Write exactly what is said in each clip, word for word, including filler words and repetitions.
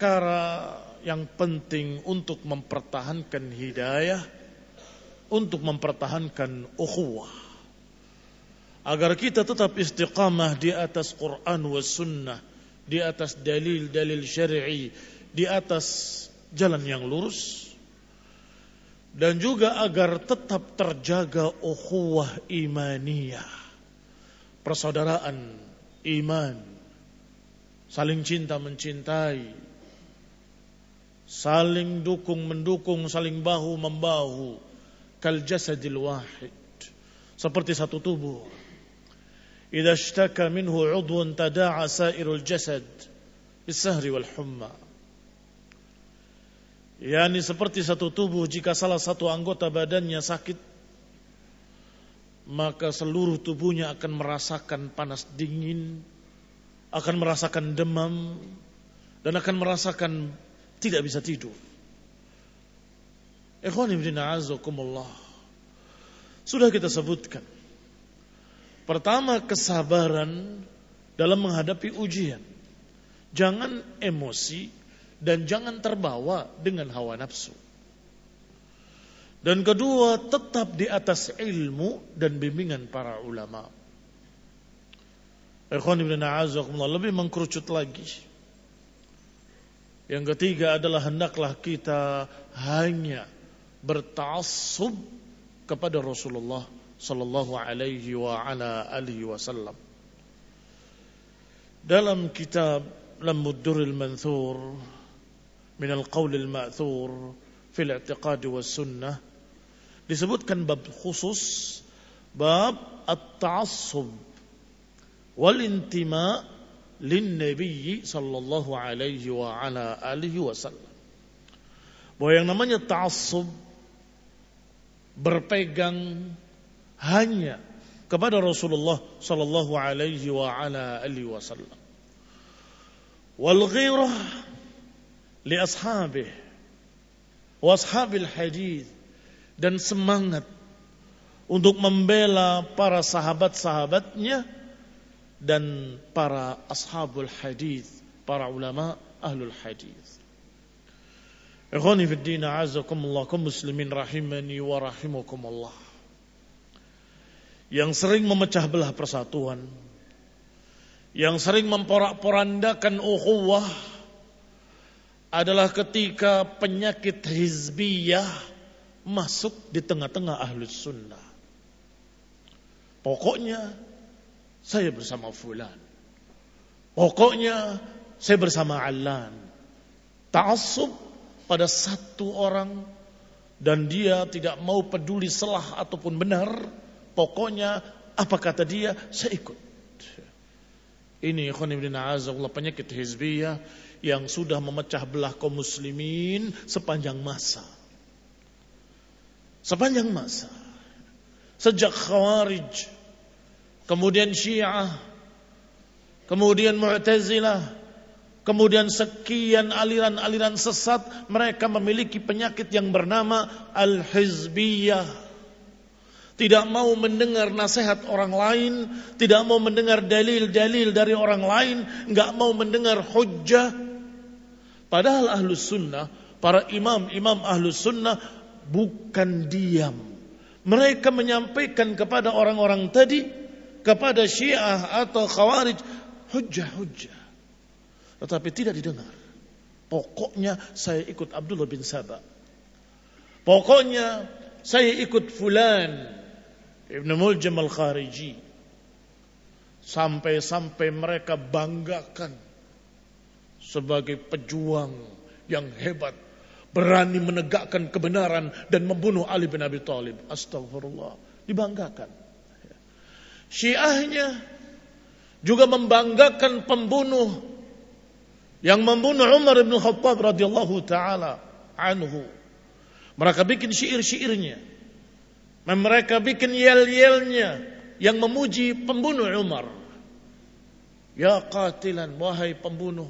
perkara yang penting untuk mempertahankan hidayah, untuk mempertahankan ukhuwah, agar kita tetap istiqamah di atas Quran was sunnah, di atas dalil-dalil syar'i, di atas jalan yang lurus, dan juga agar tetap terjaga ukhuwah imaniyah, persaudaraan iman, saling cinta mencintai, saling dukung mendukung, saling bahu membahu, kal jasadil wahid, seperti satu tubuh. Idza ishtaka minhu 'udwun tada'a sairul jasad bis-sahri wal humma. Yani seperti satu tubuh, jika salah satu anggota badannya sakit, maka seluruh tubuhnya akan merasakan panas dingin, akan merasakan demam, dan akan merasakan tidak bisa tidur. Ikhwani fillah azakumullah. Sudah kita sebutkan. Pertama, kesabaran dalam menghadapi ujian. Jangan emosi dan jangan terbawa dengan hawa nafsu. Dan kedua, tetap di atas ilmu dan bimbingan para ulama. Ikhwan ibn a'azakumullah, lebih mengkerucut lagi. Yang ketiga adalah hendaklah kita hanya berta'assub kepada Rasulullah sallallahu alaihi wa ala alihi wasallam. Dalam kitab Lammudduril Manthur min al-Qaulil Ma'thur fil i'tiqad was sunnah disebutkan bab khusus, bab at-ta'assub wal intima' lin Nabi sallallahu alaihi wa ala alihi wasallam. Bahwa yang namanya ta'assub, berpegang hanya kepada Rasulullah sallallahu alaihi wa ala alihi wasallam. Wal ghirah li ashabihi wa ashabil hadis, dan semangat untuk membela para sahabat-sahabatnya dan para ashabul hadis, para ulama ahlul hadis. Ikhwani fid din, a'azakumullah, kaum muslimin rahimani wa rahimakumullah. Yang sering memecah belah persatuan, yang sering memporak-porandakan ukhuwah adalah ketika penyakit hizbiyah masuk di tengah-tengah ahlus sunnah. Pokoknya saya bersama fulan, pokoknya saya bersama Allan. Ta'assub pada satu orang dan dia tidak mau peduli salah ataupun benar, pokoknya apa kata dia saya ikut. Ini ikhwan ibn a'azakullah, penyakit hizbiyah yang sudah memecah belah kaum muslimin sepanjang masa. Sepanjang masa. Sejak Khawarij, kemudian Syiah, kemudian Mu'tazilah, kemudian sekian aliran-aliran sesat, mereka memiliki penyakit yang bernama al-hizbiyah. Tidak mau mendengar nasihat orang lain, tidak mau mendengar dalil-dalil dari orang lain, enggak mau mendengar hujjah. Padahal ahlus sunnah, para imam-imam ahlus sunnah bukan diam. Mereka menyampaikan kepada orang-orang tadi, kepada Syiah atau Khawarij, hujjah-hujjah. Tetapi tidak didengar. Pokoknya saya ikut Abdullah bin Sabah. Pokoknya saya ikut fulan Ibn Muljam al-Khariji. Sampai-sampai mereka banggakan sebagai pejuang yang hebat, berani menegakkan kebenaran dan membunuh Ali bin Abi Thalib. Astagfirullah, dibanggakan. Syiahnya juga membanggakan pembunuh yang membunuh Umar bin Khattab radhiyallahu taala anhu. Mereka bikin syair-syairnya, mereka bikin yel-yelnya yang memuji pembunuh Umar. Ya qatilan, wahai pembunuh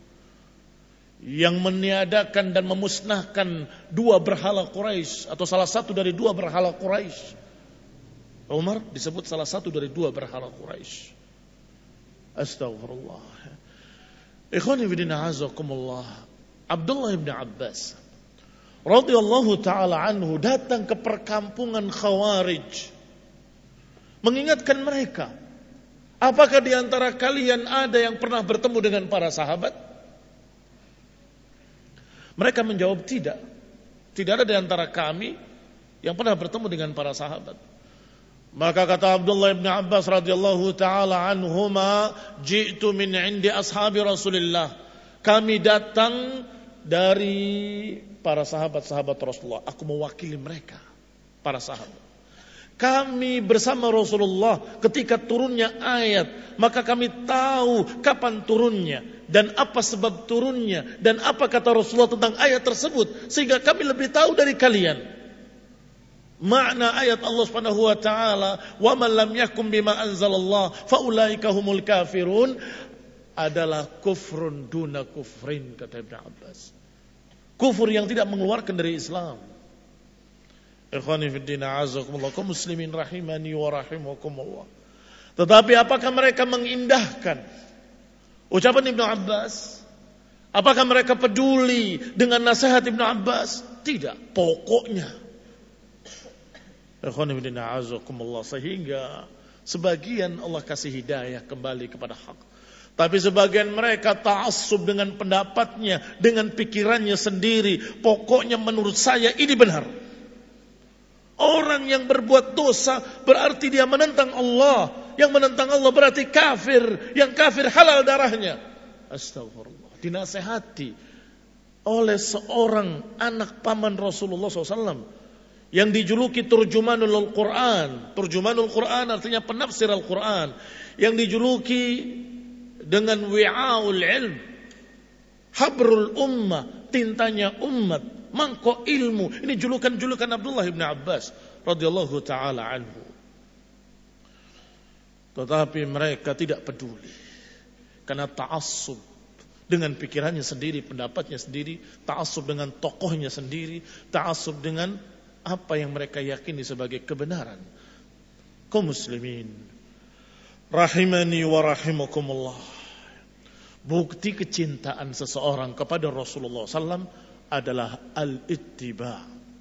yang meniadakan dan memusnahkan dua berhala Quraisy, atau salah satu dari dua berhala Quraisy. Umar disebut salah satu dari dua berhala Quraisy. Astagfirullah. Ikhwani fillah azakumullah. Abdullah bin Abbas radhiyallahu taala anhu datang ke perkampungan Khawarij, mengingatkan mereka, apakah di antara kalian ada yang pernah bertemu dengan para sahabat? Mereka menjawab, tidak. Tidak ada di antara kami yang pernah bertemu dengan para sahabat. Maka kata Abdullah bin Abbas radhiyallahu taala anhuma, ji'tu min 'indi ashabi Rasulillah. Kami datang dari para sahabat-sahabat Rasulullah. Aku mewakili mereka, para sahabat. Kami bersama Rasulullah ketika turunnya ayat, maka kami tahu kapan turunnya dan apa sebab turunnya dan apa kata Rasulullah tentang ayat tersebut, sehingga kami lebih tahu dari kalian makna ayat Allah Subhanahu wa taala, wa man lam yakum bima anzalallah faulaika humul kafirun, adalah kufrun duna kufrin, kata Ibnu Abbas. Kufur yang tidak mengeluarkan dari Islam. Ikhwani fiddin, a'azakumullah, kaum muslimin rahimani wa rahimakumullah. Tetapi apakah mereka mengindahkan ucapan Ibnu Abbas? Apakah mereka peduli dengan nasihat Ibnu Abbas? Tidak. Pokoknya, ikhwani fiddin, a'azakumullah, sehingga sebagian Allah kasih hidayah kembali kepada hak. Tapi sebagian mereka ta'assub dengan pendapatnya, dengan pikirannya sendiri. Pokoknya menurut saya ini benar. Orang yang berbuat dosa berarti dia menentang Allah. Yang menentang Allah berarti kafir. Yang kafir halal darahnya. Astagfirullah. Dinasehati oleh seorang anak paman Rasulullah shallallahu alaihi wasallam yang dijuluki Turjumanul Quran. Turjumanul Quran artinya penafsir Al-Quran. Yang dijuluki dengan wi'aul ilm, habrul ummah, tintanya umat, mangkok ilmu. Ini julukan-julukan Abdullah bin Abbas radhiyallahu taala anhu. Tetapi mereka tidak peduli karena ta'assub dengan pikirannya sendiri, pendapatnya sendiri, ta'assub dengan tokohnya sendiri, ta'assub dengan apa yang mereka yakini sebagai kebenaran. Kaum muslimin rahimani wa rahimakumullah. Bukti kecintaan seseorang kepada Rasulullah sallallahu alaihi wasallam adalah al-ittiba.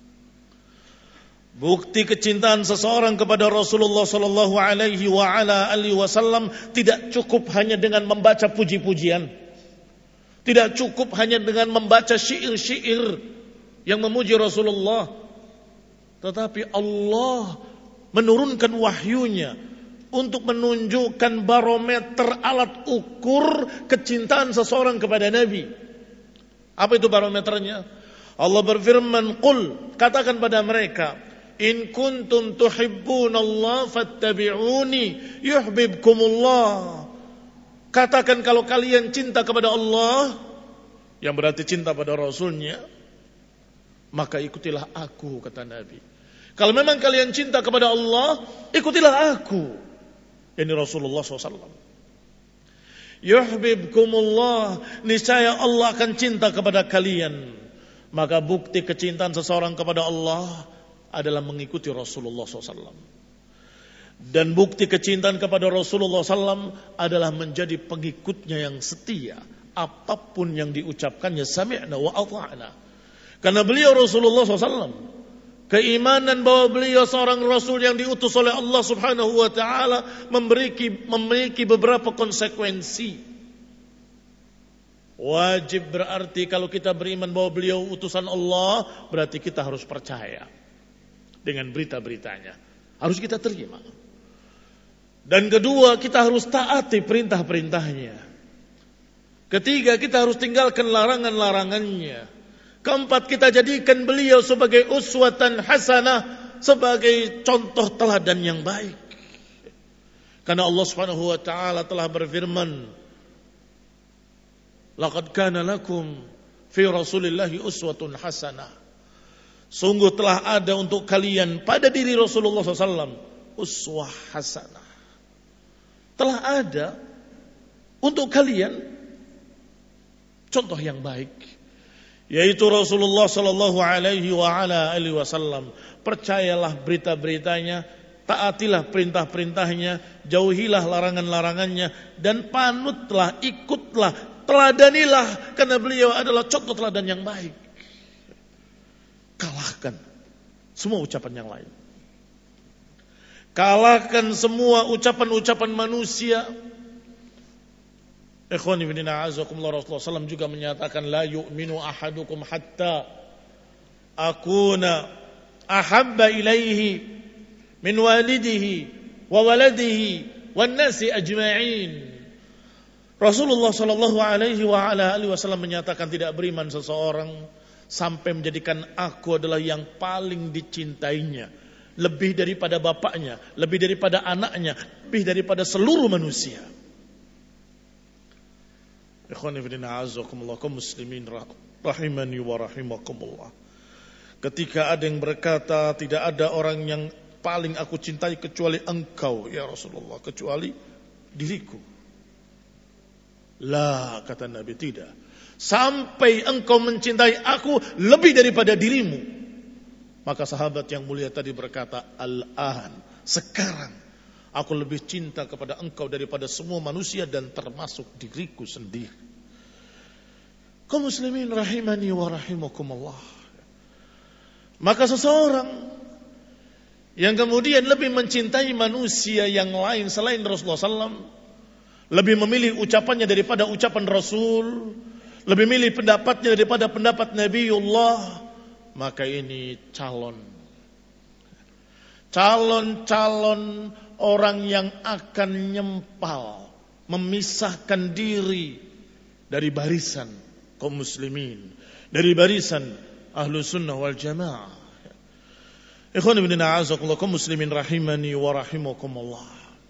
Bukti kecintaan seseorang kepada Rasulullah sallallahu alaihi wa ala alihi wasallam tidak cukup hanya dengan membaca puji-pujian. Tidak cukup hanya dengan membaca syair-syair yang memuji Rasulullah. Tetapi Allah menurunkan wahyunya untuk menunjukkan barometer, alat ukur kecintaan seseorang kepada Nabi. Apa itu barometernya? Allah berfirman, "Qul," katakan pada mereka, "In kuntum tuhibbunallaha fattabi'uni yuhibbukumullah." Katakan kalau kalian cinta kepada Allah, yang berarti cinta pada Rasulnya, maka ikutilah aku, kata Nabi. Kalau memang kalian cinta kepada Allah, ikutilah aku. Ini Rasulullah shallallahu alaihi wasallam. Yuhibbukumullah, niscaya Allah akan cinta kepada kalian. Maka bukti kecintaan seseorang kepada Allah adalah mengikuti Rasulullah shallallahu alaihi wasallam. Dan bukti kecintaan kepada Rasulullah shallallahu alaihi wasallam adalah menjadi pengikutnya yang setia. Apapun yang diucapkannya, sami'na wa ata'na. Karena beliau Rasulullah shallallahu alaihi wasallam, keimanan bahwa beliau seorang Rasul yang diutus oleh Allah subhanahu wa ta'ala memiliki, memiliki beberapa konsekuensi. Wajib berarti kalau kita beriman bahwa beliau utusan Allah, berarti kita harus percaya dengan berita-beritanya. Harus kita terima. Dan kedua, kita harus taati perintah-perintahnya. Ketiga, kita harus tinggalkan larangan-larangannya. Keempat, kita jadikan beliau sebagai uswatan hasanah, sebagai contoh teladan yang baik. Karena Allah Subhanahu wa taala telah berfirman, "Laqad kana lakum fi Rasulillahi uswatun hasanah." Sungguh telah ada untuk kalian pada diri Rasulullah shallallahu alaihi wasallam uswah hasanah. Telah ada untuk kalian contoh yang baik, yaitu Rasulullah sallallahu alaihi wa ala alihi wasallam. Percayalah berita-beritanya, taatilah perintah-perintahnya, jauhilah larangan-larangannya, dan panutlah, ikutlah teladanilah karena beliau adalah contoh teladan yang baik. Kalahkan semua ucapan yang lain. Kalahkan semua ucapan-ucapan manusia. Ikhwani fillah, azakumullah, Rasulullah sallallahu alaihi wasallam juga menyatakan la yu'minu ahadukum hatta akuna ahabba ilaihi min walidihi wa waladihi wan nasi ajma'in. Rasulullah sallallahu alaihi wa ala alihi wasallam menyatakan tidak beriman seseorang sampai menjadikan aku adalah yang paling dicintainya, lebih daripada bapaknya, lebih daripada anaknya, lebih daripada seluruh manusia. Ikhwani fillah, azakumullah, kaum muslimin rahimani wa rahimakumullah. Ketika ada yang berkata tidak ada orang yang paling aku cintai kecuali engkau ya Rasulullah, kecuali diriku. La, kata Nabi, tidak. Sampai engkau mencintai aku lebih daripada dirimu. Maka sahabat yang mulia tadi berkata, al-an, sekarang aku lebih cinta kepada engkau daripada semua manusia dan termasuk diriku sendiri. Kaum muslimin rahimani wa rahimakumullah. Maka seseorang yang kemudian lebih mencintai manusia yang lain selain Rasulullah sallallahu alaihi wasallam, lebih memilih ucapannya daripada ucapan Rasul, lebih milih pendapatnya daripada pendapat Nabiullah, maka ini calon calon-calon orang yang akan nyempal, memisahkan diri dari barisan kaum muslimin, dari barisan ahlu sunnah wal jamaah. Ikhwan ibn a'azakullah, kaum muslimin rahimani wa rahimakumullah.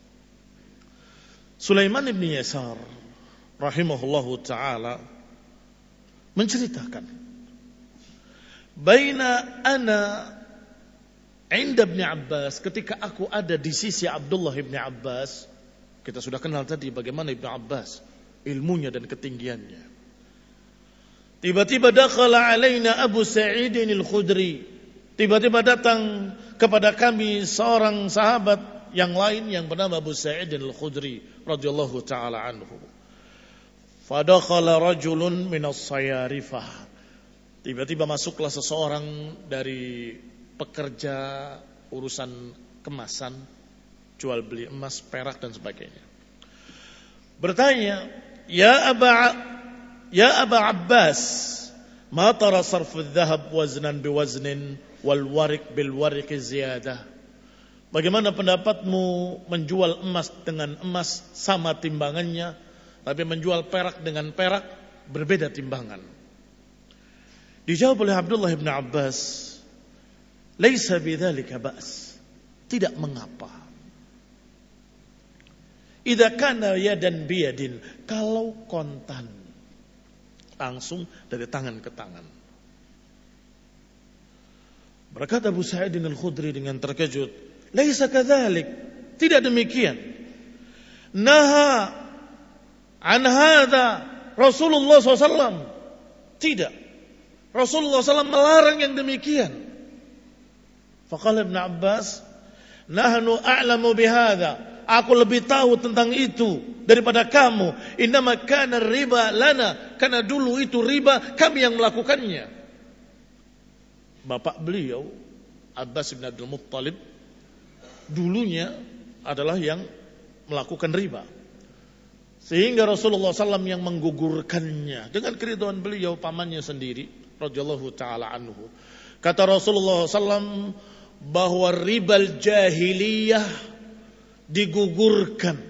Sulaiman ibn Yasar rahimahullahu ta'ala menceritakan, baina ana inda Ibn Abbas, ketika aku ada di sisi Abdullah Ibn Abbas. Kita sudah kenal tadi bagaimana Ibn Abbas ilmunya dan ketinggiannya. Tiba-tiba dakhala alaina Abu Sa'id al-Khudri. Tiba-tiba datang kepada kami seorang sahabat yang lain yang bernama Abu Sa'id al-Khudri radhiyallahu taala anhu. Fadakhala rajulun minas sayarifah. Tiba-tiba masuklah seseorang dari pekerja urusan kemasan, jual beli emas, perak dan sebagainya. Bertanya, "Ya Aba Ya Aba Abbas, ma tara sarfu adh-dhahab waznan biwaznin wal warik bil warik ziyadah?" Bagaimana pendapatmu menjual emas dengan emas sama timbangannya, tapi menjual perak dengan perak berbeda timbangan? Dijawab oleh Abdullah bin Abbas, laisa bidzalika ba's, tidak mengapa. Idza kana yadan biyadin, kalau kontan, langsung dari tangan ke tangan. Berkata Abu Sa'id al-Khudri dengan terkejut, laisa kadzalik, tidak demikian. Naha an hadza Rasulullah sallallahu alaihi wasallam, tidak. Rasulullah sallallahu alaihi wasallam melarang yang demikian. Faqala Ibn Abbas, nahnu a'lamu bihadza, aku lebih tahu tentang itu daripada kamu. Innama kana riba lana, karena dulu itu riba, kami yang melakukannya. Bapak beliau Abbas bin Abdul Muttalib dulunya adalah yang melakukan riba, sehingga Rasulullah sallallahu alaihi wasallam yang menggugurkannya dengan keridhaan beliau, pamannya sendiri radhiyallahu taala anhu. Kata Rasulullah sallallahu alaihi wasallam bahwa ribal jahiliyah digugurkan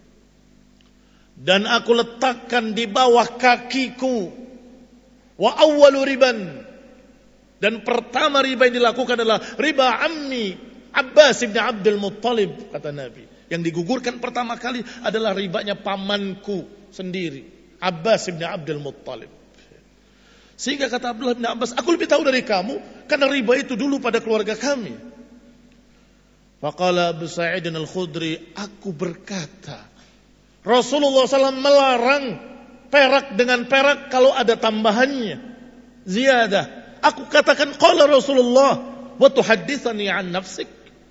dan aku letakkan di bawah kakiku. Wa awwalu riban, dan pertama riba yang dilakukan adalah riba ammi Abbas bin Abdul Muttalib, kata Nabi. Yang digugurkan pertama kali adalah ribanya pamanku sendiri, Abbas bin Abdul Muttalib. Sehingga kata Abdullah bin Abbas, aku lebih tahu dari kamu karena riba itu dulu pada keluarga kami. Faqala Abu Sa'id al-Khudri, aku berkata, Rasulullah sallallahu alaihi wasallam melarang perak dengan perak kalau ada tambahannya, ziyadah. Aku katakan qala Rasulullah wa tuhadditsani an nafsik.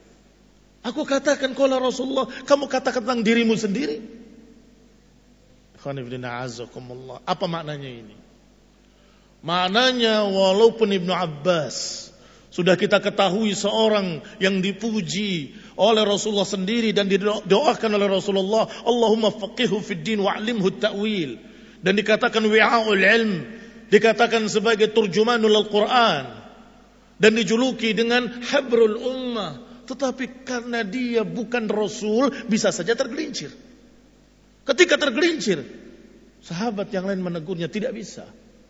Aku katakan qala Rasulullah, kamu katakan tentang dirimu sendiri. Apa maknanya ini? Maknanya walaupun Ibnu Abbas sudah kita ketahui seorang yang dipuji oleh Rasulullah sendiri dan didoakan oleh Rasulullah, Allahumma faqihhu fid din wa'limhu ta'wil, dan dikatakan wi'aul ilm, dikatakan sebagai turjumanul Al-Quran, dan dijuluki dengan habrul ummah. Tetapi karena dia bukan Rasul, bisa saja tergelincir. Ketika tergelincir, sahabat yang lain menegurnya, tidak bisa.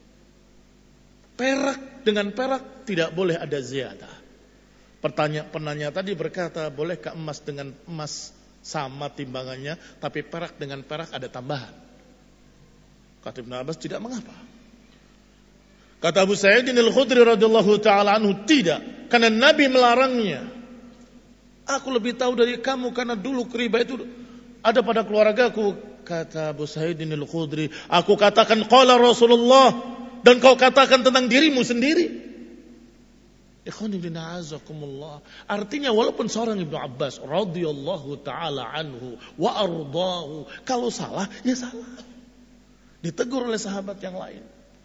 Perak dengan perak tidak boleh ada ziyadah. Pertanyaan penanya tadi berkata, bolehkah emas dengan emas sama timbangannya, tapi perak dengan perak ada tambahan? Kata Ibnu Abbas, tidak mengapa. Kata Abu Sa'id Al-Khudri radhiyallahu taala anhu, tidak, karena Nabi melarangnya. Aku lebih tahu dari kamu karena dulu riba itu ada pada keluargaku. Kata Abu Sa'id Al-Khudri, aku katakan qala Rasulullah, dan kau katakan tentang dirimu sendiri. Artinya walaupun seorang Ibnu Abbas radhiyallahu taala anhu wa ardahu, kalau salah ya salah, ditegur oleh sahabat yang lain.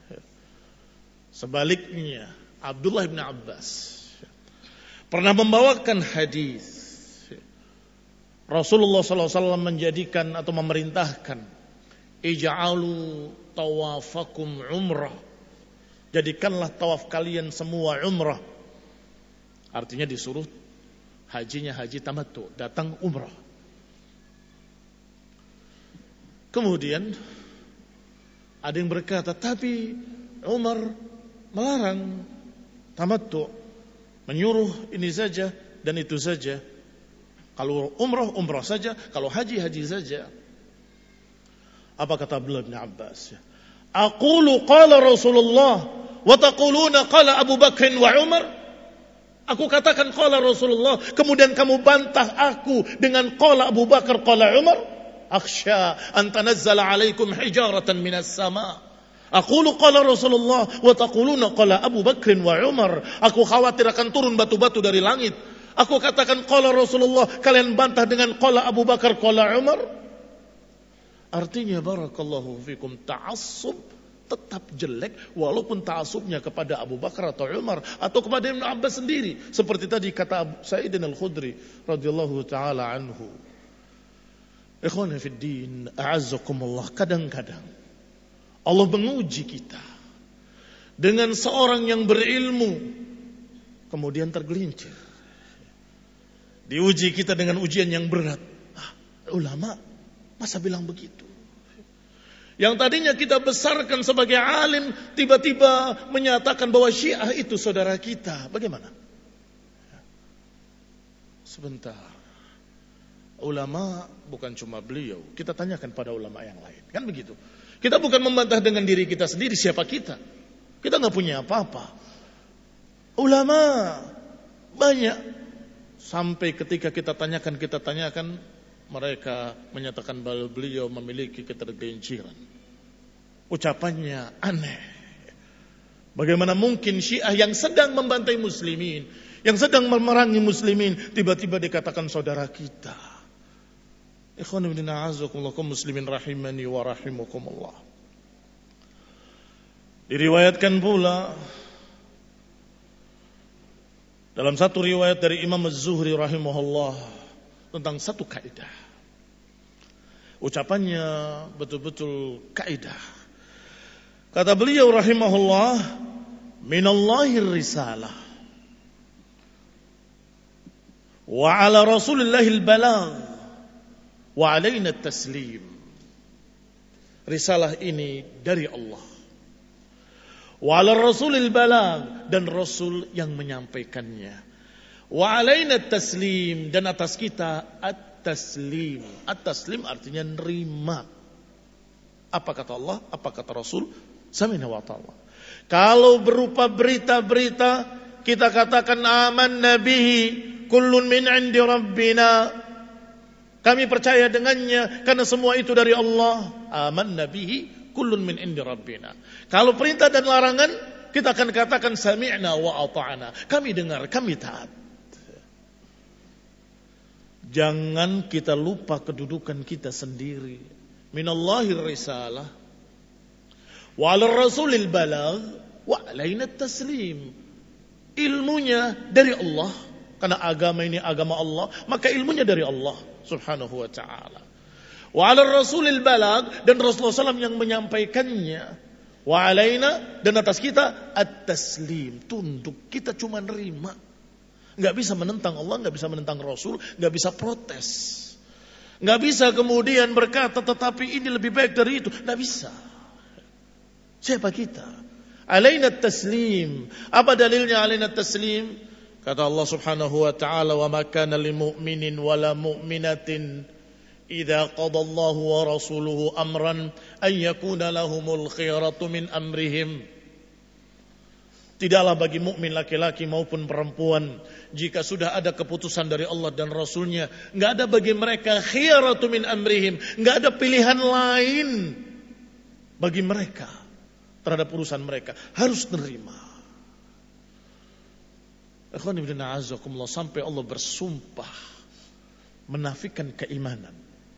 Sebaliknya Abdullah bin Abbas pernah membawakan hadis Rasulullah sallallahu alaihi wasallam menjadikan atau memerintahkan, ij'alu tawafakum umrah, jadikanlah tawaf kalian semua umrah. Artinya disuruh hajinya haji tamattu, datang umrah. Kemudian ada yang berkata, tapi Umar melarang tamattu, menyuruh ini saja dan itu saja. Kalau umrah, umrah saja. Kalau haji, haji saja. Apa kata Abdullah bin Abbas? Aqulu qala Rasulullah wa taquluna qala Abu Bakr wa Umar. Aku katakan qala Rasulullah, kemudian kamu bantah aku dengan qala Abu Bakar, qala Umar. Akhsha an tanazzala alaikum hijaratan minas sama. Aqulu qala Rasulullah wa taquluna qala Abu Bakr wa Umar. Aku khawatir akan turun batu-batu dari langit. Aku katakan qala Rasulullah, kalian bantah dengan qala Abu Bakar, qala Umar. Artinya barakallahu fikum, ta'assub tetap jelek walaupun ta'assubnya kepada Abu Bakar atau Umar atau kepada Ibnu Abbas sendiri. Seperti tadi kata Abu Sa'id Al-Khudri radhiyallahu taala anhu. Ikhwani fid din, a'azzakumullah, kadang-kadang Allah menguji kita dengan seorang yang berilmu kemudian tergelincir. Diuji kita dengan ujian yang berat. Ah, ulama masa bilang begitu? Yang tadinya kita besarkan sebagai alim, tiba-tiba menyatakan bahwa Syiah itu saudara kita. Bagaimana? Sebentar. Ulama bukan cuma beliau. Kita tanyakan pada ulama yang lain. Kan begitu. Kita bukan membantah dengan diri kita sendiri. Siapa kita? Kita gak punya apa-apa. Ulama banyak. Sampai ketika kita tanyakan, kita tanyakan, mereka menyatakan bahwa beliau memiliki ketergelinciran. Ucapannya aneh. Bagaimana mungkin Syiah yang sedang membantai muslimin, yang sedang memerangi muslimin, tiba-tiba dikatakan saudara kita. Ikhwan ibn a'azakumullah, kaum muslimin rahimani wa rahimakumullah. Diriwayatkan pula dalam satu riwayat dari Imam Az-Zuhri rahimahullah tentang satu kaidah. Ucapannya betul-betul kaidah. Kata beliau rahimahullah, minallahir risalah wa ala rasulillahil balagh wa alaina taslim. Risalah ini dari Allah. Wa ala rasulil balagh, dan rasul yang menyampaikannya. Wa alaina taslim, dan atas kita at-taslim. At-taslim artinya nerima. Apa kata Allah? Apa kata Rasul? Sami'na wa ta'ala. Kalau berupa berita-berita, kita katakan aman nabihi kullun min 'indi rabbina. Kami percaya dengannya karena semua itu dari Allah. Aman nabihi kullun min 'indi rabbina. Kalau perintah dan larangan, kita akan katakan sami'na wa ata'na. Kami dengar, kami taat. Jangan kita lupa kedudukan kita sendiri. Minallahir risalah wa 'alar rasulil balagh wa 'alaina taslim. Ilmunya dari Allah, karena agama ini agama Allah, maka ilmunya dari Allah Subhanahu wa ta'ala. Wa 'alar rasulil balagh, dan Rasulullah sallallahu alaihi wasallam yang menyampaikannya. Wa 'alaina, dan atas kita at-taslim, tunduk. Kita cuma nerima. Enggak bisa menentang Allah, enggak bisa menentang Rasul, enggak bisa protes. Enggak bisa kemudian berkata tetapi ini lebih baik dari itu, enggak bisa. Siapa kita? Alaina taslim. Apa dalilnya alaina taslim? Kata Allah Subhanahu wa ta'ala, wa ma kana lil mu'minin wala mu'minatin idza qada Allahu wa rasuluhu amran an yakuna lahumul khiyaratu min amrihim. Tidaklah bagi mukmin laki-laki maupun perempuan, jika sudah ada keputusan dari Allah dan Rasulnya, enggak ada bagi mereka khiyaratu min amrihim, enggak ada pilihan lain bagi mereka terhadap urusan mereka, harus nerima. Ikhwan ibn a'azakumullah, sampai Allah bersumpah menafikan keimanan.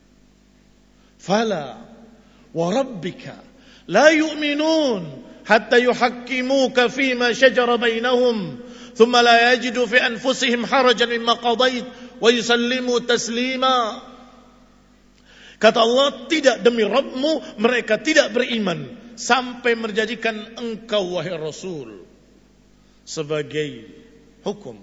Fala wa rabbika la yu'minun hatta yuhakkimuka fima shajara bainahum thumma la yajidu fi anfusihim harajan mimma qadait wa yusallimu taslima. Kata Allah, tidak, demi Rabbmu mereka tidak beriman sampai menjadikan engkau wahai Rasul sebagai hukum.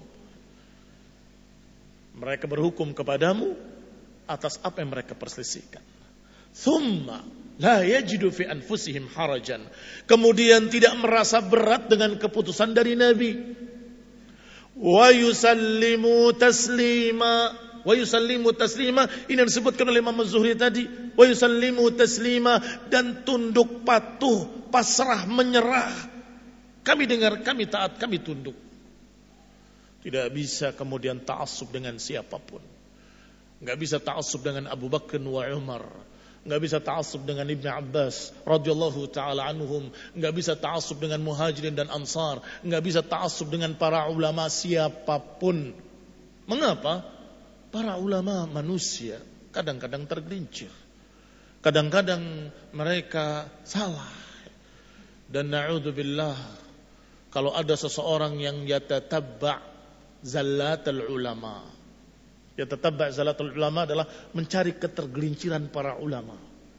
Mereka berhukum kepadamu atas apa yang mereka perselisihkan. Thumma la yajidu fi anfusihim harajan. Kemudian tidak merasa berat dengan keputusan dari Nabi. Wa yusallimu taslima. Wa yusallimu taslima. Ini yang disebutkan oleh Imam Az-Zuhri tadi. Wa yusallimu taslima. Dan tunduk patuh, pasrah, menyerah. Kami dengar, kami taat, kami tunduk. Tidak bisa kemudian ta'assub dengan siapapun. Enggak bisa ta'assub dengan Abu Bakar wa Umar. Enggak bisa ta'assub dengan Ibnu Abbas radhiyallahu taala anhum, enggak bisa ta'assub dengan Muhajirin dan Ansar, enggak bisa ta'assub dengan para ulama siapapun. Mengapa? Para ulama manusia kadang-kadang tergelincir. Kadang-kadang mereka salah. Dan na'udzubillah, kalau ada seseorang yang yatatabba' zallatul ulama. Yatatabba' zallatul ulama adalah mencari ketergelinciran para ulama.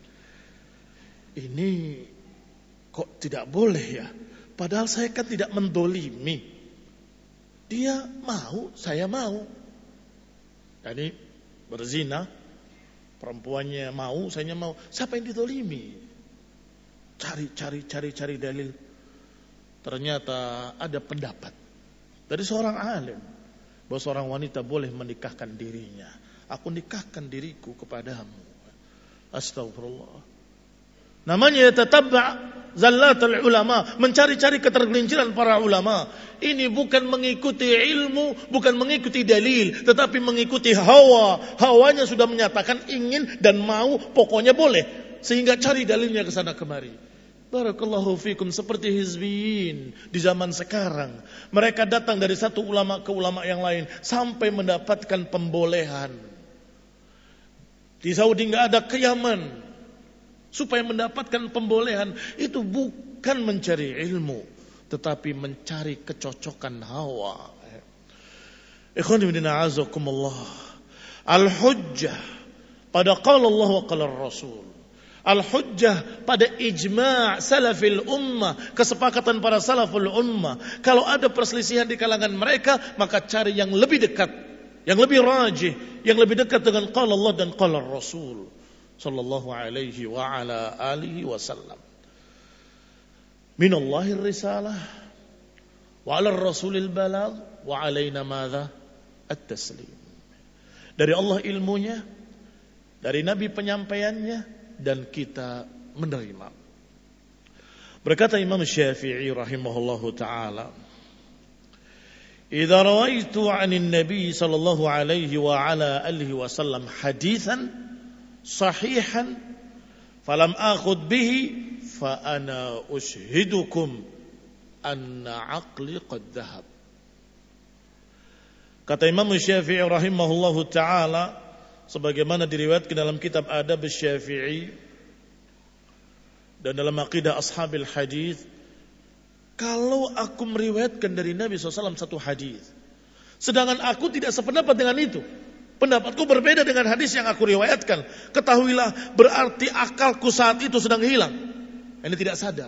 Ini kok tidak boleh ya? Padahal saya kan tidak mendolimi. Dia mau, saya mau. Jadi berzina, perempuannya mau, saya mau. Siapa yang didolimi? Cari, cari, cari, cari dalil. Ternyata ada pendapat dari seorang alim bahwa seorang wanita boleh menikahkan dirinya. Aku nikahkan diriku kepadamu. Astagfirullah. Namanya tatabba' zallatul ulama, mencari-cari ketergelinciran para ulama. Ini bukan mengikuti ilmu, bukan mengikuti dalil, tetapi mengikuti hawa. Hawanya sudah menyatakan ingin dan mau, pokoknya boleh. Sehingga cari dalilnya ke sana kemari. Barakallahu fikum, seperti hizbiyin di zaman sekarang. Mereka datang dari satu ulama ke ulama yang lain sampai mendapatkan pembolehan. Di Saudi enggak ada ke Yaman supaya mendapatkan pembolehan. Itu bukan mencari ilmu, tetapi mencari kecocokan hawa. Ikhwan fillah a'azakumullah. Al-hujjah pada qala Allah wa qala Rasul. Al-hujjah pada ijma' salafil ummah, kesepakatan para salaful ummah. Kalau ada perselisihan di kalangan mereka, maka cari yang lebih dekat, yang lebih rajih, yang lebih dekat dengan qala Allah dan qala Rasul sallallahu alaihi wa ala alihi wasallam. Minallahir risalah wa 'alar rasulil balagh wa 'alaina madza at-taslim. Dari Allah ilmunya, dari Nabi penyampaiannya, dan kita menerima. Berkata Imam Syafi'i rahimahullahu ta'ala, "Idza rawaitu 'anil Nabi sallallahu alaihi wa ala alihi wasallam haditsan sahihan falam akhud bihi fa ana ushidukum anna 'aqli qad dhahab." Kata Imam Syafi'i rahimahullahu ta'ala, sebagaimana diriwayatkan dalam kitab Adab Syafi'i, Dan dalam aqidah ashabil hadis, kalau aku meriwayatkan dari Nabi shallallahu alaihi wasallam satu hadis, sedangkan aku tidak sependapat dengan itu, pendapatku berbeda dengan hadis yang aku riwayatkan, ketahuilah berarti akalku saat itu sedang hilang. Ini tidak sadar.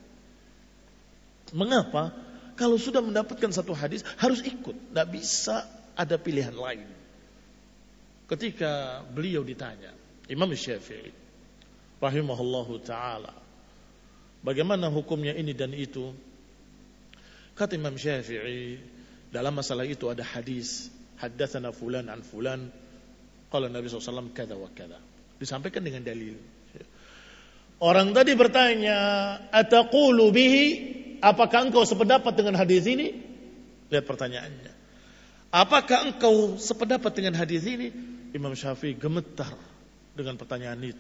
Mengapa? Kalau sudah mendapatkan satu hadis harus ikut, tidak bisa ada pilihan lain. Ketika beliau ditanya, Imam Syafi'i rahimahullahu ta'ala, bagaimana hukumnya ini dan itu? Kata Imam Syafi'i, dalam masalah itu ada hadis, haddatsana fulan an fulan, qala Nabi shallallahu alaihi wasallam kada wa kada. Disampaikan dengan dalil. Orang tadi bertanya, ataqulu bihi, apakah engkau sependapat dengan hadis ini? Lihat pertanyaannya. Apakah engkau sependapat dengan hadis ini? Imam Syafi'i gemetar dengan pertanyaan itu.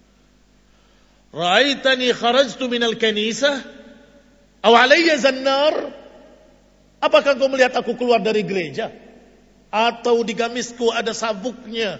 Ra'aitani kharajtu minal kanisah aw alayya zannar? Apakah engkau melihat aku keluar dari gereja atau di gamisku ada sabuknya?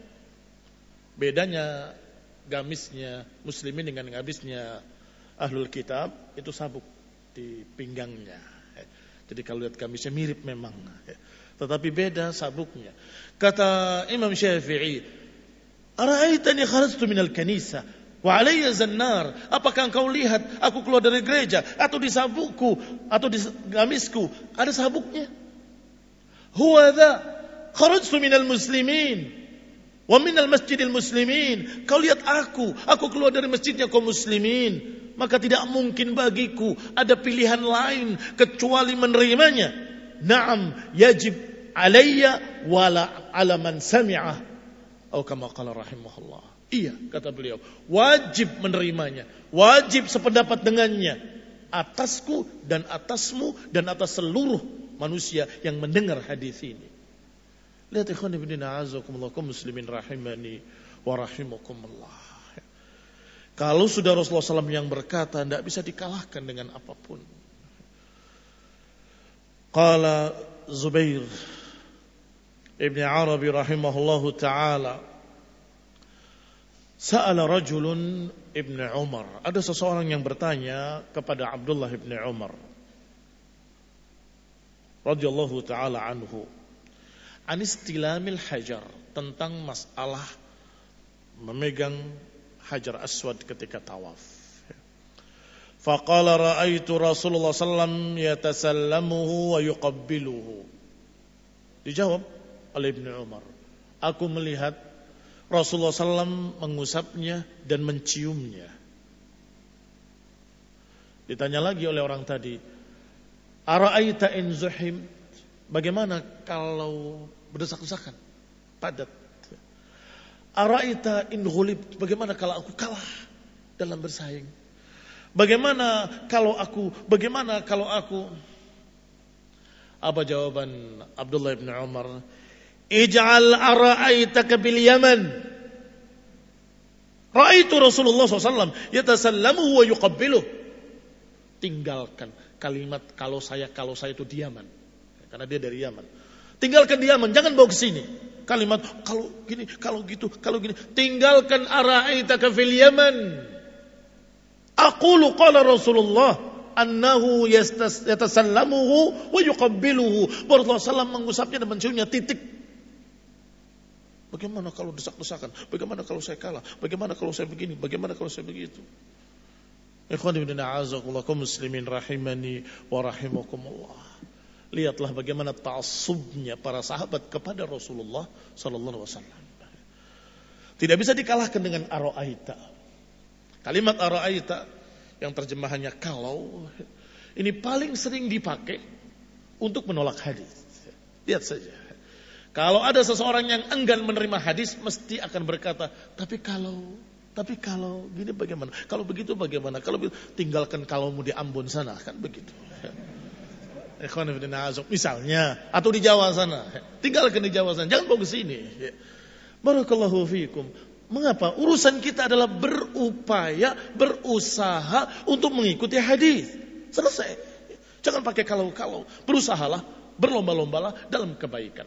Bedanya gamisnya muslimin dengan gamisnya ahlul kitab itu sabuk di pinggangnya. Jadi kalau lihat gamisnya mirip memang, tetapi beda sabuknya. Kata Imam Syafi'i, ara'aitani kharajtu minal kanisah wa alayya zannar? Apakah engkau lihat aku keluar dari gereja atau di sabukku atau di gamisku ada sabuknya? Huwa dha kharajtu minal muslimin wa minal masjidil muslimin. Kau lihat aku, aku keluar dari masjidnya kaum muslimin, maka tidak mungkin bagiku ada pilihan lain kecuali menerimanya. Naam, yajib alayya wala ala man sami'ah. Atau kama qala rahimahullah. Iya, kata beliau, wajib menerimanya, wajib sependapat dengannya, atasku dan atasmu dan atas seluruh manusia yang mendengar hadis ini. Lihat ikhwan ibn a'azakumullah, kaum muslimin rahimani wa rahimakumullah. Kalau sudah Rasulullah shallallahu alaihi wasallam yang berkata, tidak bisa dikalahkan dengan apapun. Qala Zubair ibn Arabi rahimahullahu ta'ala, sa'ala rajulun ibn Umar. Ada seseorang yang bertanya kepada Abdullah ibn Umar radhiyallahu ta'ala anhu, anistilamil hajar, tentang masalah memegang hajar aswad ketika tawaf. Faqala ra'aitu Rasulullah sallallahu alaihi wasallam yatasallamuhu wa yuqabbiluhu. Dijawab oleh Ibnu Umar, aku melihat Rasulullah sallallahu alaihi wasallam mengusapnya dan menciumnya. Ditanya lagi oleh orang tadi, ara'aita in zuhim, bagaimana kalau berdesak-desakan, padat? Ara'aita in ghulib, bagaimana kalau aku kalah dalam bersaing? Bagaimana kalau aku, bagaimana kalau aku? Apa jawaban Abdullah bin Umar? Ij'al ara'aitaka bil Yaman. Ra'aitu Rasulullah sallallahu alaihi wasallam yatasallamu wa yuqabbiluh. Tinggalkan kalimat kalau saya, kalau saya itu di Yaman. Karena dia dari Yaman. Tinggalkan di Yaman, jangan bawa ke sini. Kalimat kalau gini, kalau gitu, kalau gini. Tinggalkan ara'aitaka fil Yaman. Aqulu qala Rasulullah annahu yatasallamuhu wa yuqabbiluhu. Rasulullah sallallahu alaihi wasallam mengusapnya dan menciumnya, titik. Bagaimana kalau desak-desakan? Bagaimana kalau saya kalah? Bagaimana kalau saya begini? Bagaimana kalau saya begitu? Ikhwan ibn a'azakumullah, kaum muslimin rahimani wa rahimakumullah. Lihatlah bagaimana ta'assubnya para sahabat kepada Rasulullah sallallahu alaihi wasallam. Tidak bisa dikalahkan dengan ara'aita. Kalimat ara'aita yang terjemahannya kalau, ini paling sering dipakai untuk menolak hadis. Lihat saja. Kalau ada seseorang yang enggan menerima hadis, mesti akan berkata, tapi kalau, tapi kalau gini bagaimana? Kalau begitu bagaimana? Kalau begitu, tinggalkan kalaumu di Ambon sana, kan begitu. Misalnya, atau di Jawa sana, tinggalkan di Jawa sana, jangan bawa ke sini. Barakallahu fiikum. Mengapa? Urusan kita adalah berupaya, berusaha untuk mengikuti hadis. Selesai. Jangan pakai kalau-kalau. Berusahalah, berlomba-lombalah dalam kebaikan.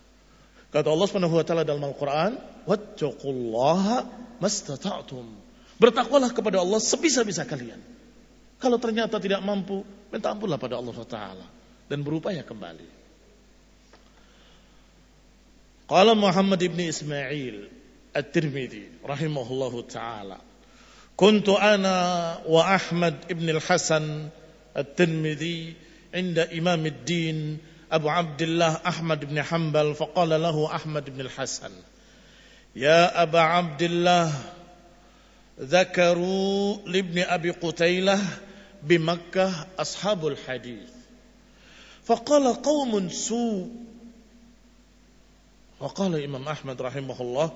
Kata Allah Subhanahu wa taala dalam Al-Qur'an, "Wattaqullaha mastata'tum." Bertakwalah kepada Allah sebisa-bisa kalian. Kalau ternyata tidak mampu, minta ampunlah pada Allah subhanahu wa taala dan berupaya kembali. Qala Muhammad ibn Ismail At-Tirmidzi rahimahullahu taala, kuntu ana wa Ahmad ibn al-Hasan At-Tirmidzi inda Imam ad-Din Abu Abdullah Ahmad ibn Hanbal, faqala lahu Ahmad ibn al-Hasan, ya Aba Abdullah, ذكروا لابن أبي قتيلة بمكة أصحاب الحديث فقال قوم سوء. وقال Imam Ahmad rahimahullah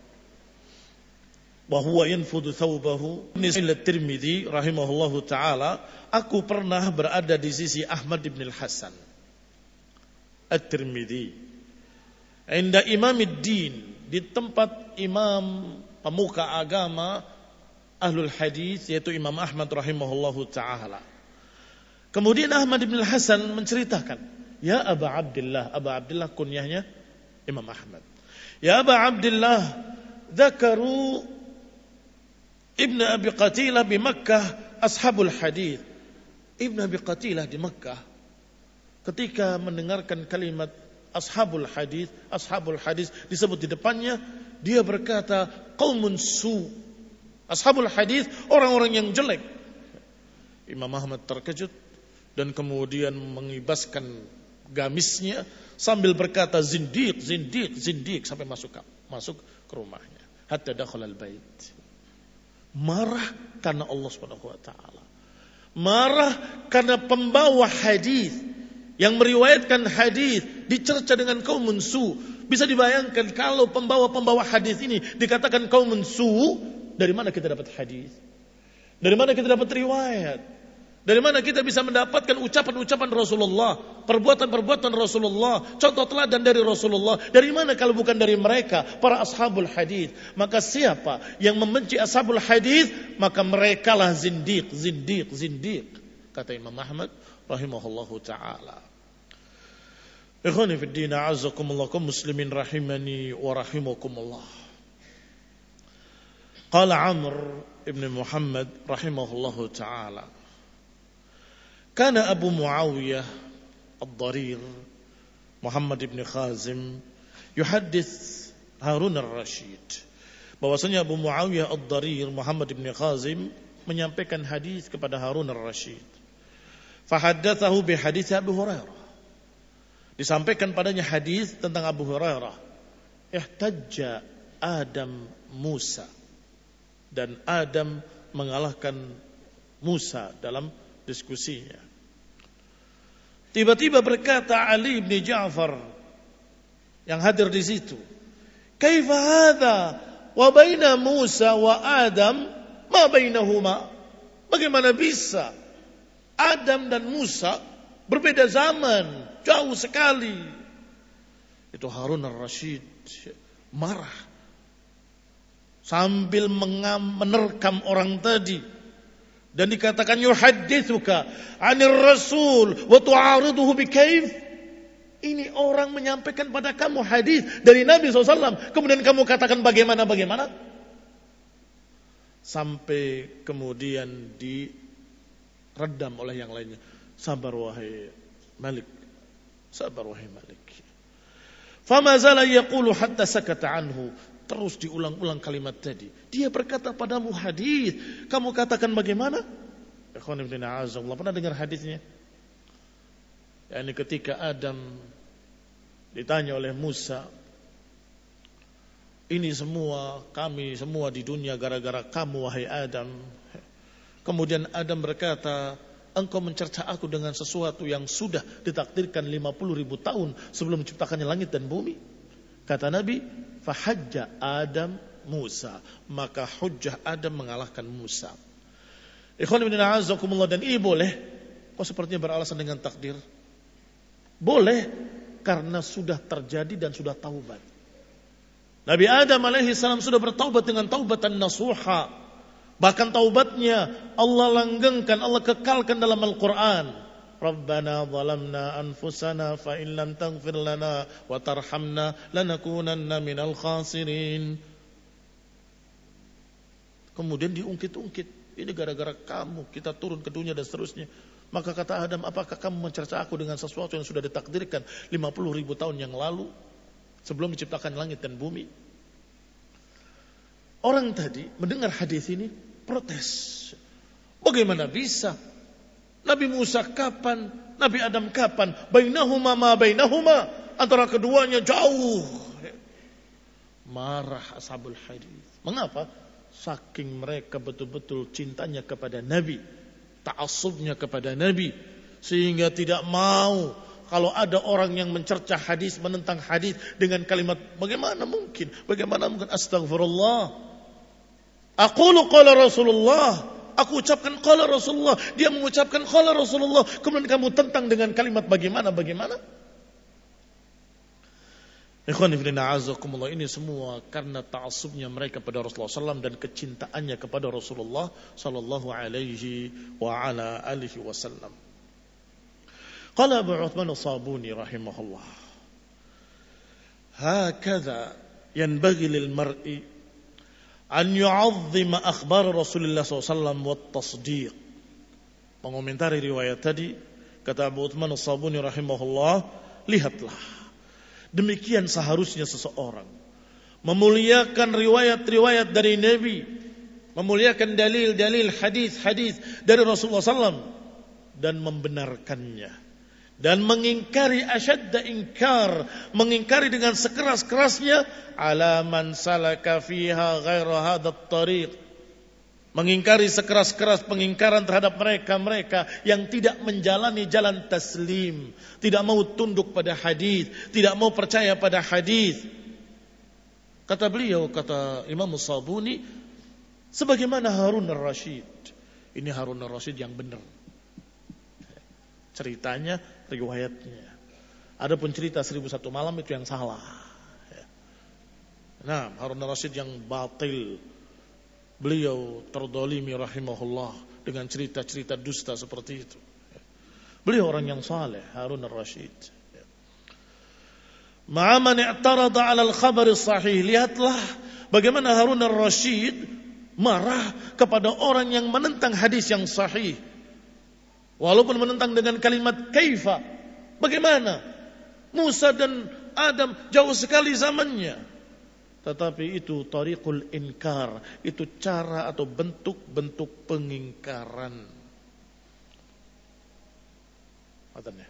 وهو ينفض ثوبه. At-Tirmidzi rahimahullahu taala, aku pernah berada di sisi Ahmad bin Al-Hasan At-Tirmidzi inda Imam ad-Din, di tempat imam pemuka agama Ahlul Hadis, yaitu Imam Ahmad rahimahullahu ta'ala. Kemudian Ahmad bin Hasan menceritakan, ya Aba Abdullah, Aba Abdullah kunyahnya Imam Ahmad. Ya Aba Abdullah, dzakaru Ibn Abi Qatilah di Makkah ashabul hadis. Ibn Abi Qatilah di Makkah ketika mendengarkan kalimat ashabul hadis, ashabul hadis disebut di depannya, dia berkata qaumun su. Ashabul hadis, orang-orang yang jelek. Imam Ahmad terkejut dan kemudian mengibaskan gamisnya sambil berkata zindiq, zindiq, zindiq sampai masuk masuk ke rumahnya. Hatta dakhala al-bait. Marah karena Allah Subhanahu wa taala. Marah karena pembawa hadis yang meriwayatkan hadis dicerca dengan qaumun su. Bisa dibayangkan kalau pembawa-pembawa hadis ini dikatakan qaumun su, dari mana kita dapat hadis? Dari mana kita dapat riwayat? Dari mana kita bisa mendapatkan ucapan-ucapan Rasulullah, perbuatan-perbuatan Rasulullah, contoh teladan dari Rasulullah? Dari mana kalau bukan dari mereka, para ashabul hadis? Maka siapa yang membenci ashabul hadis, maka merekalah zindiq, zindiq, zindiq, kata Imam Ahmad rahimahullahu taala. Ikhwani fid din, a'azzakumullah, kaum muslimin rahimani wa rahimakumullah. Qala Amr ibn Muhammad rahimahullahu ta'ala, kana Abu Muawiyah Ad-Darir Muhammad ibn Khazim yuhaddits Harun ar-Rashid, bahwasanya Abu Muawiyah Ad-Darir Muhammad ibn Khazim menyampaikan hadis kepada Harun ar-Rashid. Fahaddatsahu bi hadits Abu Hurairah, disampaikan padanya hadis tentang Abu Hurairah. Ihtajja Adam Musa, dan Adam mengalahkan Musa dalam diskusinya. Tiba-tiba berkata Ali bin Ja'far yang hadir di situ, "Kaifa hadza wa baina Musa wa Adam ma bainahuma?" Bagaimana bisa Adam dan Musa berbeda zaman, jauh sekali? Itu Harun ar-Rashid marah sambil mengam, menerkam orang tadi, dan dikatakan yuhadditsuka 'anir rasul wa tu'ariduhu bikaif. Ini orang menyampaikan pada kamu hadis dari Nabi shallallahu alaihi wasallam, kemudian kamu katakan bagaimana-bagaimana? Sampai kemudian diredam oleh yang lainnya. Sabar wahai Malik, sabar wahai Malik. Fama zala yaqulu hatta sakata anhu. Terus diulang-ulang kalimat tadi. Dia berkata padamu hadis, kamu katakan bagaimana? Ikhwan ibn a'azallah, pernah dengar hadisnya? Yani ketika Adam ditanya oleh Musa, ini semua, kami semua di dunia gara-gara kamu wahai Adam. Kemudian Adam berkata, engkau mencerca aku dengan sesuatu yang sudah ditakdirkan lima puluh ribu tahun sebelum menciptakannya langit dan bumi. Kata Nabi, fahajja Adam Musa, maka hujjah Adam mengalahkan Musa. Ikhwan ibn a'azakumullah, dan ini boleh. Kok sepertinya beralasan dengan takdir? Boleh, karena sudah terjadi dan sudah taubat. Nabi Adam alaihi salam sudah bertaubat dengan taubatan nasuha. Bahkan taubatnya Allah langgengkan, Allah kekalkan dalam Al-Quran. Rabbana zalamna anfusana fa in lam taghfir lana wa tarhamna lanakunanna minal khasirin. Kemudian diungkit-ungkit. Ini gara-gara kamu kita turun ke dunia dan seterusnya. Maka kata Adam, apakah kamu mencerca aku dengan sesuatu yang sudah ditakdirkan lima puluh ribu tahun yang lalu? Sebelum diciptakan langit dan bumi. Orang tadi mendengar hadis ini protes. Bagaimana bisa? Nabi Musa kapan? Nabi Adam kapan? Bainahuma ma bainahuma. Antara keduanya jauh. Marah ashabul hadis. Mengapa? Saking mereka betul-betul cintanya kepada Nabi. Ta'assubnya kepada Nabi. Sehingga tidak mau kalau ada orang yang mencerca hadis, menentang hadis dengan kalimat, bagaimana mungkin? Bagaimana mungkin? Astagfirullah. Aqulu qala Rasulullah. Aku ucapkan qala Rasulullah. Dia mengucapkan qala Rasulullah. Kemudian kamu tentang dengan kalimat bagaimana? Bagaimana? Ikhwan fillah a'azakumullah, ini semua karena ta'assubnya mereka pada Rasulullah sallallahu alaihi wasallam dan kecintaannya kepada Rasulullah sallallahu alaihi wa ala alihi wasallam. Qala Abu Uthman as-Sabuni rahimahullah, hakadha yanbaghi lil mar'i an yu'azzima akhbar Rasulullah sallallahu alaihi wasallam wa at-tasdiq. Mengomentari riwayat tadi, kata Abu Uthman as-Sabuni rahimahullah, lihatlah, demikian seharusnya seseorang memuliakan riwayat-riwayat dari Nabi, memuliakan dalil-dalil hadis-hadis dari Rasulullah sallallahu alaihi wasallam dan membenarkannya, dan mengingkari asyadda ingkar, mengingkari dengan sekeras-kerasnya ala man salaka fiha ghaira hadat tariq, mengingkari sekeras-keras pengingkaran terhadap mereka-mereka yang tidak menjalani jalan taslim, tidak mau tunduk pada hadis, tidak mau percaya pada hadis. Kata beliau, kata Imam Sabuni, sebagaimana Harun ar-Rasyid. Ini Harun ar-Rasyid yang benar. Ceritanya, riwayatnya. Adapun cerita seribu satu malam itu yang salah. Nah, Harun ar-Rasyid yang batil. Beliau terdolimi rahimahullah dengan cerita-cerita dusta seperti itu. Beliau orang yang saleh, Harun ar-Rasyid. Ma'aman i'tarada 'ala al-khabar as-sahih. Lihatlah bagaimana Harun ar-Rasyid marah kepada orang yang menentang hadis yang sahih. Walaupun menentang dengan kalimat kaifa. Bagaimana? Musa dan Adam jauh sekali zamannya. Tetapi itu tariqul inkar. Itu cara atau bentuk-bentuk pengingkaran. Matanya.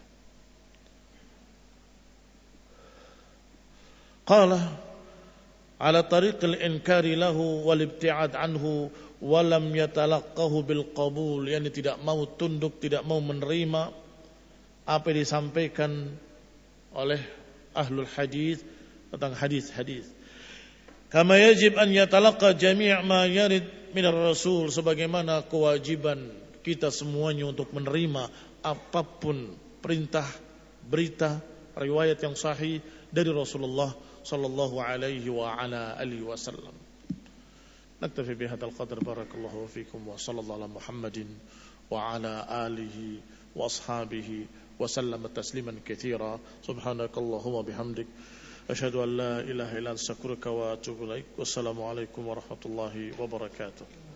Qala ala tariqil inkari lahu wal ibti'ad anhu walam yatalaqahu bil qabul, yani tidak mau tunduk, tidak mau menerima apa yang disampaikan oleh ahlul hadis tentang hadis-hadis. Kama yajib an yatalaqa jami' ma yarid min ar-rasul, sebagaimana kewajiban kita semuanya untuk menerima apapun perintah, berita, riwayat yang sahih dari Rasulullah sallallahu alaihi wa ala alihi wasallam. نكتفي بهذا القدر بارك الله فيكم وصلى الله على محمد وعلى آله وأصحابه وسلم تسليما كثيرا سبحانك اللهم وبحمدك أشهد أن لا إله إلا أنت أستغفرك وأتوب إليك والسلام عليكم ورحمة الله وبركاته.